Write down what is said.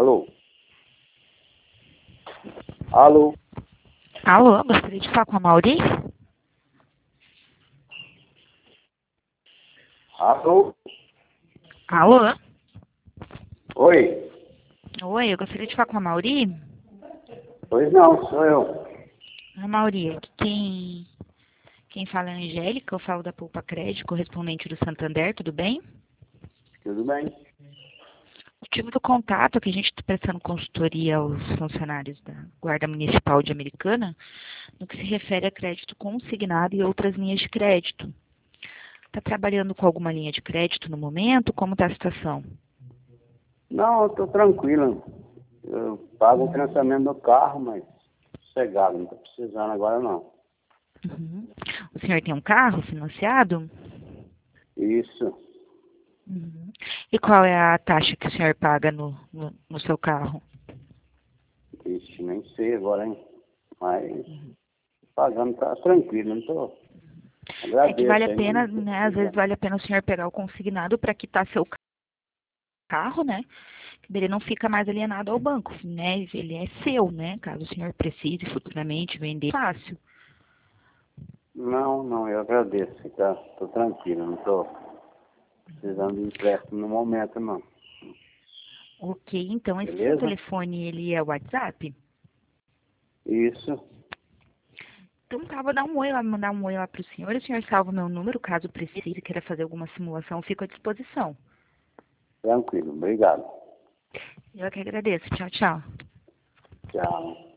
Alô? Alô? Alô, gostaria de falar com a Mauri? Alô? Alô? Oi? Oi, eu gostaria de falar com a Mauri? Pois não, sou eu. A Mauri, aqui quem fala é a Angélica, eu falo da Poupa Crédito, correspondente do Santander, tudo bem? Tudo bem? O motivo do contato é que a gente está prestando consultoria aos funcionários da Guarda Municipal de Americana, no que se refere a crédito consignado e outras linhas de crédito. Está trabalhando com alguma linha de crédito no momento? Como está a situação? Não, eu tô tranquilo. Eu pago o financiamento do carro, mas sossegado, não tô precisando agora não. Uhum. O senhor tem um carro financiado? Isso. Uhum. E qual é a taxa que o senhor paga no seu carro? Ixi, nem sei agora, hein? Mas pagando tá tranquilo, não tô. É que vale Agradeço a aí, mas não pena, tô né? Às vezes precisando. vale a pena o senhor pegar o consignado para quitar seu carro, né? Ele não fica mais alienado ao banco, né? Ele é seu, né? Caso o senhor precise futuramente vender, fácil. Não, não, eu agradeço, tá? Tô tranquilo, não tô precisando de empréstimo no momento, não. Ok, então esse seu Beleza? telefone, ele é o WhatsApp? Isso. Então tá, vou dar um oi lá, mandar um oi lá pro senhor. O senhor salva o meu número, caso precise, queira fazer alguma simulação, eu fico à disposição. Tranquilo, obrigado. Eu que agradeço. Tchau, tchau. Tchau.